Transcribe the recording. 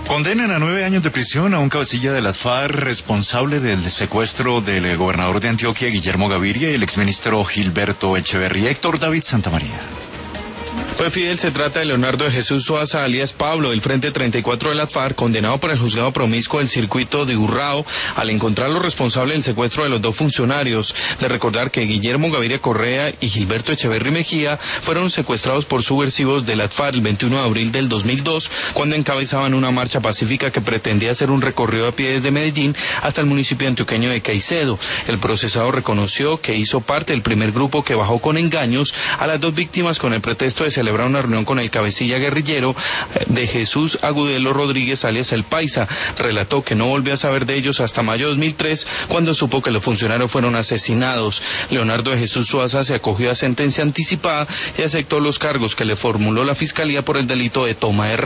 Condenan a 9 años de prisión a un cabecilla de las FARC responsable del secuestro del gobernador de Antioquia, Guillermo Gaviria, y el exministro Gilberto Echeverría. Héctor David Santamaría. Pues Fidel, se trata de Leonardo de Jesús Suaza, alias Pablo, del Frente 34 de las FARC, condenado por el juzgado promiscuo del circuito de Urrao al encontrarlo responsable del secuestro de los dos funcionarios. De recordar que Guillermo Gaviria Correa y Gilberto Echeverry Mejía fueron secuestrados por subversivos de las FARC el 21 de abril del 2002, cuando encabezaban una marcha pacífica que pretendía hacer un recorrido a pie desde Medellín hasta el municipio antioqueño de Caicedo. El procesado reconoció que hizo parte del primer grupo que bajó con engaños a las dos víctimas con el pretexto de celebrar una reunión con el cabecilla guerrillero de Jesús Agudelo Rodríguez, alias El Paisa. Relató que no volvió a saber de ellos hasta mayo de 2003, cuando supo que los funcionarios fueron asesinados. Leonardo de Jesús Suaza se acogió a sentencia anticipada y aceptó los cargos que le formuló la Fiscalía por el delito de toma de